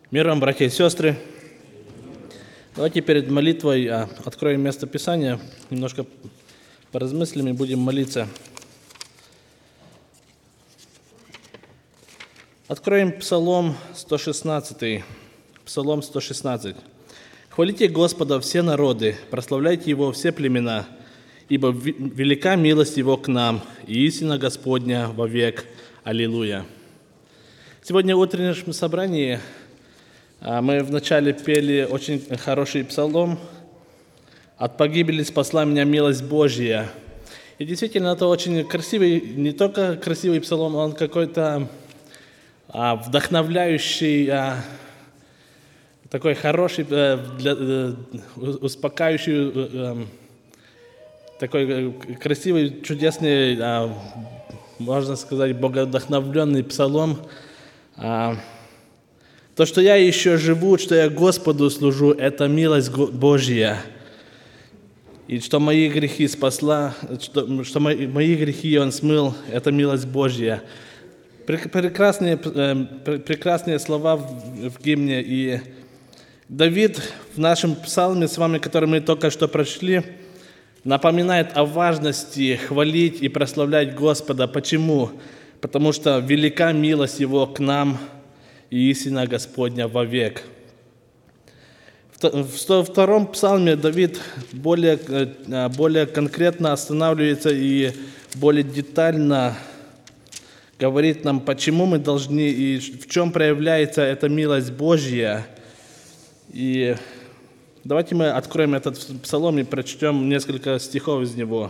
Мир вам, братья и сестры. Давайте перед молитвой откроем место Писания, немножко поразмыслим и будем молиться. Откроем Псалом 116. Псалом 116. «Хвалите Господа все народы, прославляйте Его все племена, ибо велика милость Его к нам, и истина Господня вовек. Аллилуйя». Сегодня в утреннем собрании мы вначале пели очень хороший псалом «От погибели спасла меня милость Божья». И действительно, это очень красивый, не только красивый псалом, он какой-то вдохновляющий, такой хороший, успокаивающий, такой красивый, чудесный, можно сказать, боговдохновленный псалом. То, что я еще живу, что я Господу служу, это милость Божья. И что мои грехи спасла, что мои грехи Он смыл, это милость Божья. Прекрасные слова в гимне. И Давид в нашем псалме с вами, который мы только что прочли, напоминает о важности хвалить и прославлять Господа. Почему? Потому что велика милость Его к нам, и истина Господня вовек. В 102-м псалме Давид более конкретно останавливается и более детально говорит нам, почему мы должны и в чем проявляется эта милость Божья. И давайте мы откроем этот псалом и прочтем несколько стихов из него.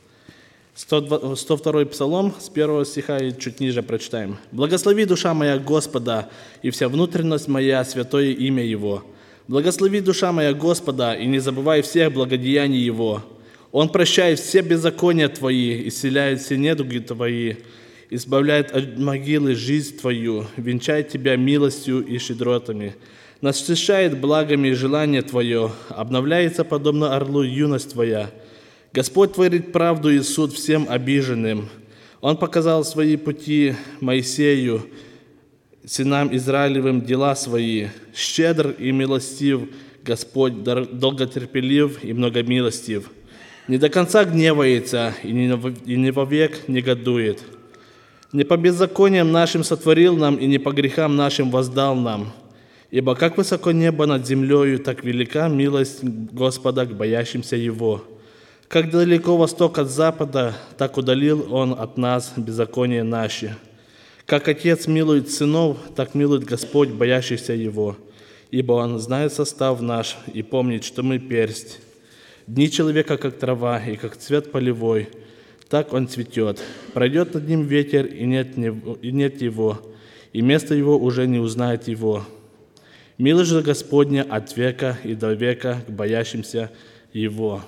102-й псалом, с 1 стиха и чуть ниже прочитаем. «Благослови, душа моя, Господа, и вся внутренность моя, святое имя Его. Благослови, душа моя, Господа, и не забывай всех благодеяний Его. Он прощает все беззакония Твои, исцеляет все недуги Твои, избавляет от могилы жизнь Твою, венчает Тебя милостью и щедротами, насыщает благами желание Твое, обновляется подобно орлу юность Твоя. Господь творит правду и суд всем обиженным. Он показал свои пути Моисею, сынам Израилевым дела свои. Щедр и милостив Господь, долготерпелив и многомилостив. Не до конца гневается и не вовек негодует. Не по беззакониям нашим сотворил нам, и не по грехам нашим воздал нам. Ибо как высоко небо над землею, так велика милость Господа к боящимся Его. Как далеко восток от запада, так удалил Он от нас беззаконие наши. Как Отец милует сынов, так милует Господь боящихся Его. Ибо Он знает состав наш и помнит, что мы персть. Дни человека, как трава, и как цвет полевой, так он цветет. Пройдет над ним ветер, и нет его, и место его уже не узнает его. Милость же Господня от века и до века к боящимся Его».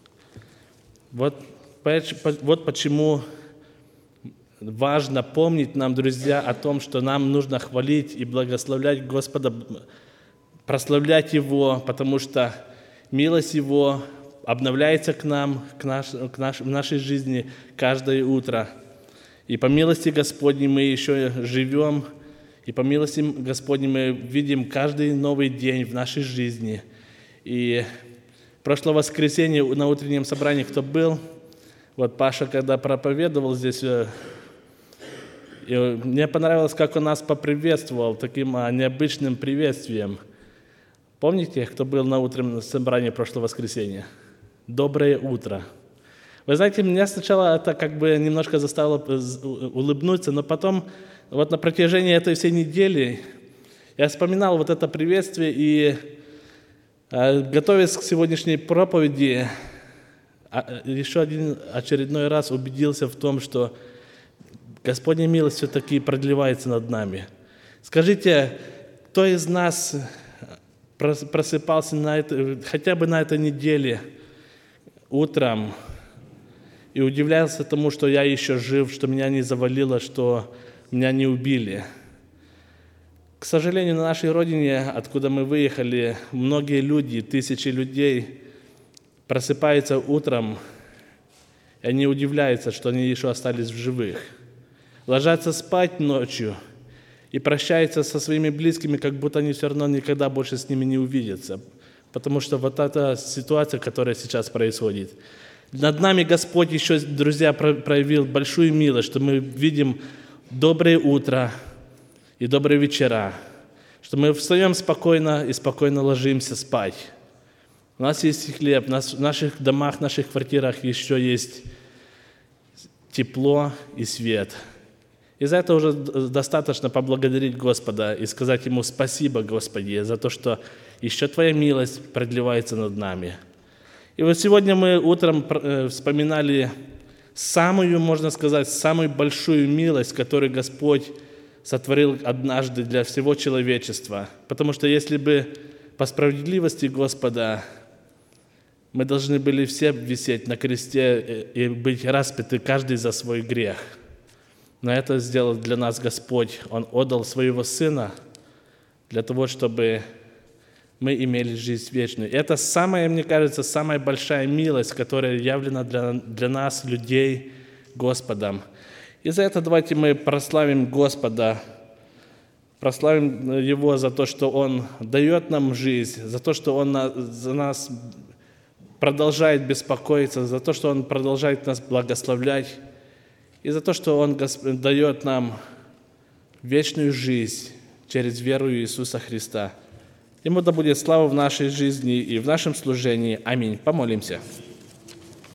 Вот почему важно помнить нам, друзья, о том, что нам нужно хвалить и благословлять Господа, прославлять Его, потому что милость Его обновляется к нам, в нашей жизни каждое утро. И по милости Господней мы еще живем, и по милости Господней мы видим каждый новый день в нашей жизни. И прошлое воскресенье на утреннем собрании, кто был, вот Паша, когда проповедовал здесь, и мне понравилось, как он нас поприветствовал таким необычным приветствием. Помните, кто был на утреннем собрании прошлого воскресенья? «Доброе утро». Вы знаете, меня сначала это как бы немножко заставило улыбнуться, но потом, вот на протяжении этой всей недели, я вспоминал вот это приветствие и, готовясь к сегодняшней проповеди, еще очередной раз убедился в том, что Господня милость все-таки продлевается над нами. Скажите, кто из нас просыпался хотя бы на этой неделе утром и удивлялся тому, что я еще жив, что меня не завалило, что меня не убили? К сожалению, на нашей родине, откуда мы выехали, многие люди, тысячи людей просыпаются утром, и они удивляются, что они еще остались в живых. Ложатся спать ночью и прощается со своими близкими, как будто они все равно никогда больше с ними не увидятся. Потому что вот эта ситуация, которая сейчас происходит. Над нами Господь еще, друзья, проявил большую милость, что мы видим доброе утро и добрые вечера, что мы встаем спокойно и спокойно ложимся спать. У нас есть хлеб, в наших домах, в наших квартирах еще есть тепло и свет. И за это уже достаточно поблагодарить Господа и сказать Ему спасибо, Господи, за то, что еще Твоя милость продлевается над нами. И вот сегодня мы утром вспоминали самую, можно сказать, самую большую милость, которую Господь сотворил однажды для всего человечества. Потому что если бы по справедливости Господа мы должны были все висеть на кресте и быть распяты каждый за свой грех. Но это сделал для нас Господь. Он отдал Своего Сына для того, чтобы мы имели жизнь вечную. И это самая, мне кажется, самая большая милость, которая явлена для нас, людей, Господом. И за это давайте мы прославим Господа, прославим Его за то, что Он дает нам жизнь, за то, что Он за нас продолжает беспокоиться, за то, что Он продолжает нас благословлять, и за то, что Он дает нам вечную жизнь через веру в Иисуса Христа. Ему да будет слава в нашей жизни и в нашем служении. Аминь. Помолимся.